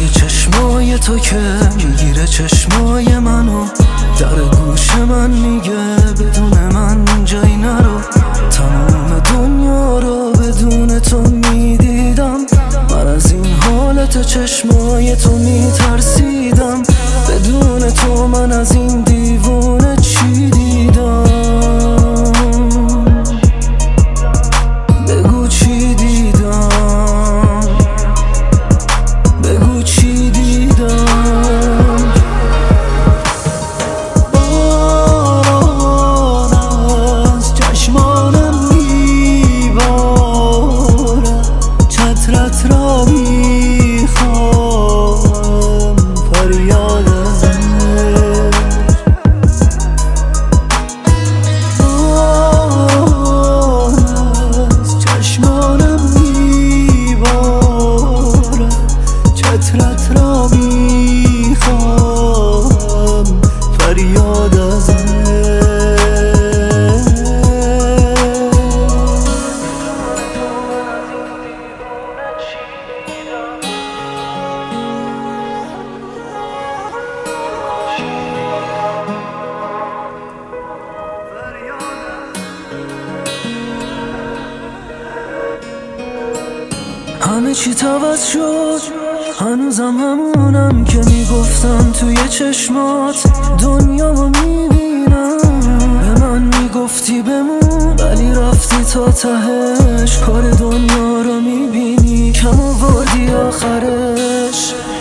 چشمای تو که میگیره چشمای منو، در گوش من میگه بدون من جایی نرو. تمام دنیا رو بدون تو میدیدم، من از این حالت چشمای تو میترسیدم. بدون تو من از این دیوونه چی دیدم؟ بگو چی دیدم، بگو چی دیدم. باران از چشمانم میبارد، چترت را میخوام فریادم. چترت را میخوام فریاد ازت. همه چی عوض شد، هنوزم همونم که میگفتم توی چشمات دنیا رو میبینم. به من میگفتی بمون ولی رفتی تا تهش، کار دنیا رو میبینی کم آوردی آخرش.